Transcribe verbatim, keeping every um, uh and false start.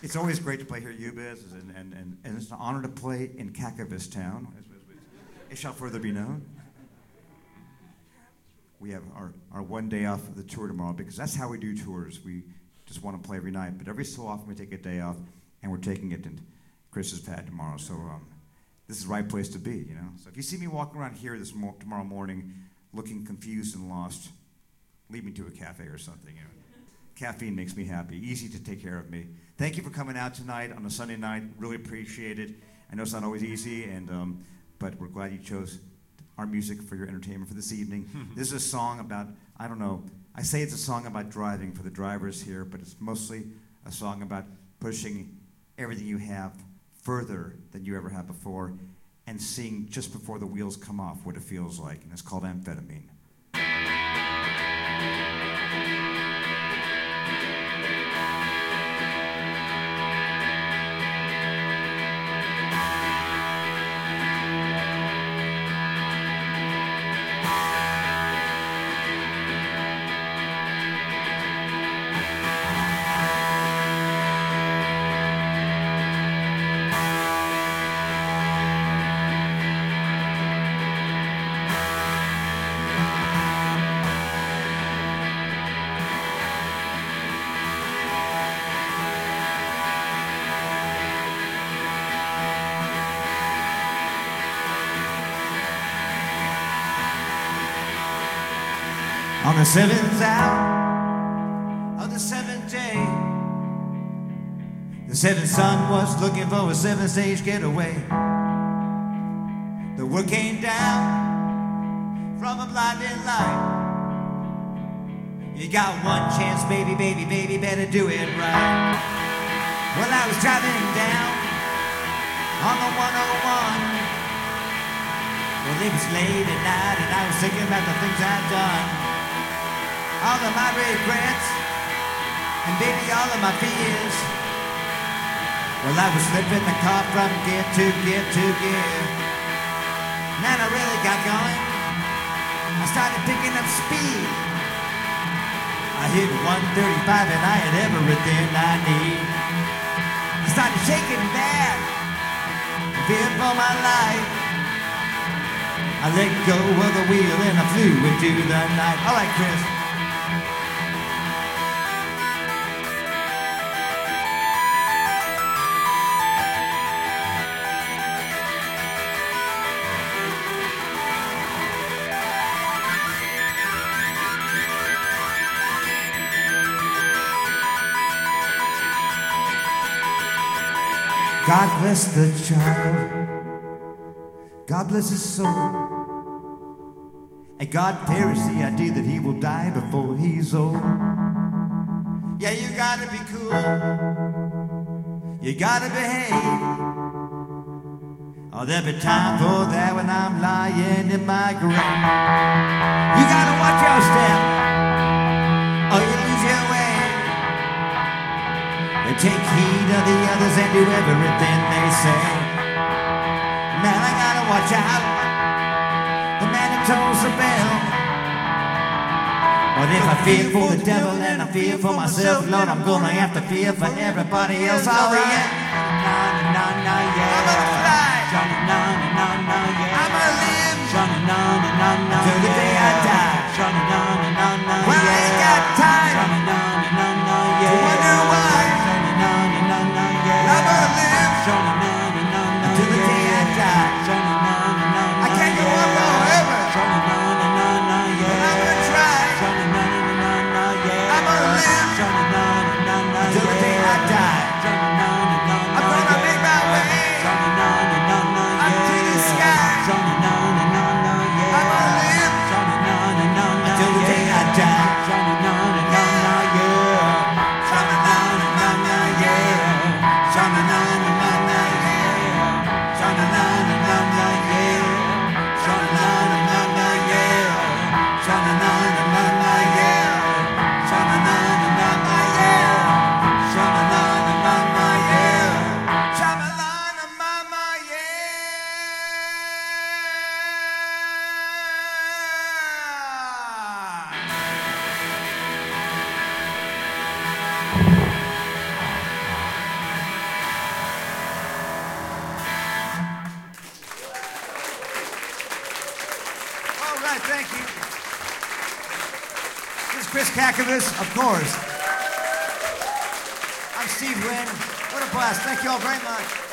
It's always great to play here at U B I Z, and, and, and, and it's an honor to play in Kakavas Town. It shall further be known. We have our, our one day off of the tour tomorrow because that's how we do tours. We just want to play every night, but every so often we take a day off, and we're taking it in Chris's pad tomorrow. So um, this is the right place to be, you know. So if you see me walking around here this mo- tomorrow morning, looking confused and lost, lead me to a cafe or something. You know, caffeine makes me happy. Easy to take care of me. Thank you for coming out tonight on a Sunday night. Really appreciate it. I know it's not always easy, and um, but we're glad you chose our music for your entertainment for this evening. This is a song about, I don't know, I say it's a song about driving for the drivers here, but it's mostly a song about pushing everything you have further than you ever have before and seeing just before the wheels come off what it feels like, and it's called Amphetamine. On the seventh hour of the seventh day, the seventh son was looking for a seventh stage getaway. The word came down from a blinding light. You got one chance, baby, baby, baby, better do it right. Well, I was driving down on the one oh one. Well, it was late at night and I was thinking about the things I'd done. All of my regrets, and baby, all of my fears. Well, I was slipping the car from gear to gear to gear. Man, I really got going. I started picking up speed. I hit one thirty-five and I had everything I need. I started shaking bad, fearing for my life. I let go of the wheel and I flew into the night. All right, Chris. God bless the child, God bless his soul, and God perish the idea that he will die before he's old. Yeah, you gotta be cool, you gotta behave. Oh, there'll be time for that when I'm lying in my grave. You gotta watch your step, or you lose your way. They take heed of the others and do everything they say. Man, I gotta watch out, the man who tolls the bell. But if I fear for the devil and I fear for myself, Lord, I'm gonna have to fear for everybody else. All right, I'm gonna fly, I'm gonna live till the day I die. Well, I ain't got time to wonder why. I'm gonna live until the day I die. I can't go on forever, but I'm gonna try. I'm gonna live until the day I die. I'm gonna make my way. Thank you. This is Chris Kakovich, of course. I'm Steve Wynn. What a blast. Thank you all very much.